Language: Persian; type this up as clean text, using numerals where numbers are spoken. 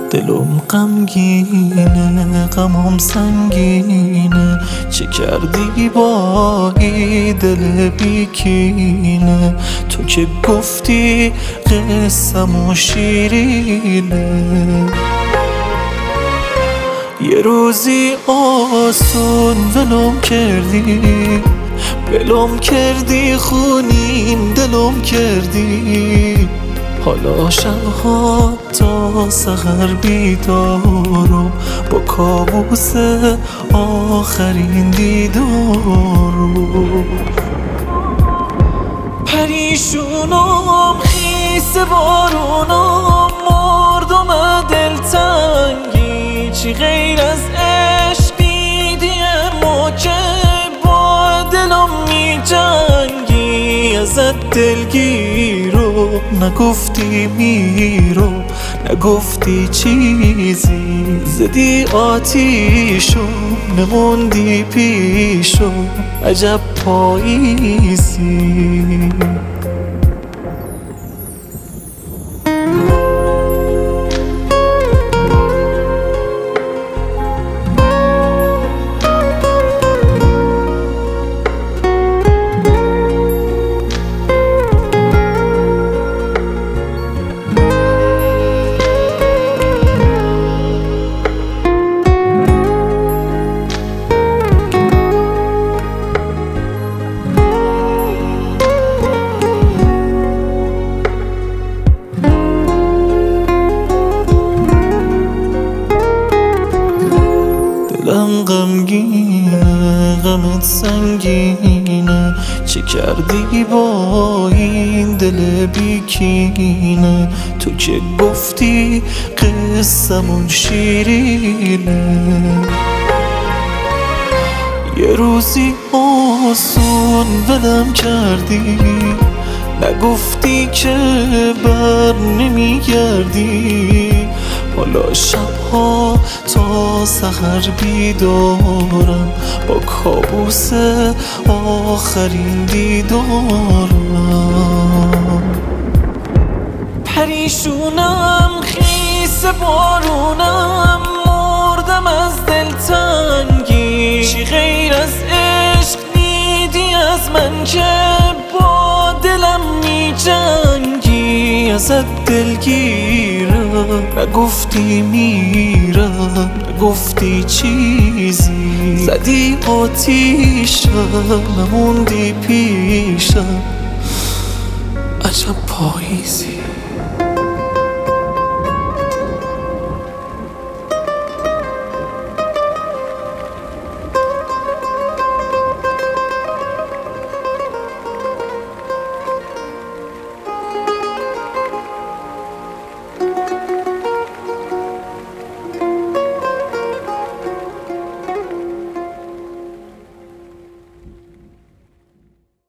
دلم غمگینه، غمم سنگینه. چه کردی با این دل بیکینه؟ تو که گفتی قصه‌مو شیرینه. یه روزی آسون ولم کردی، خونین دلم کردی. حالا شبها تا سحر بیدارم، با کابوس آخرین دیدارم. پریشونم خیس بارونم، مردم دلتنگی. چی غیر از عشق دیدیم و که با دلم می جنگی. ازت دلگیرو نگفتی میرو، نگفتی چیزی. زدی آتیشو نموندی پیشو، عجب پاییزی. دلم غمگینه، غمت سنگینه. چه کردی با این دل بیکینه؟ تو که گفتی قصه‌مون شیرینه. یه روزی آسون ولم کردی، نگفتی که بر نمیگردی. حالا شبها تا سحر بیدارم، با کابوس آخرین دیدارم. پریشونم خیس بارونم، مردم از دلتنگی. چی غیر از عشق دیدی از من که با دلم می جنگی. ازت دلگیرم نگفتی میرم، نگفتی چیزی. زدی آتیشم نموندی پیشم، عجب پاییزی.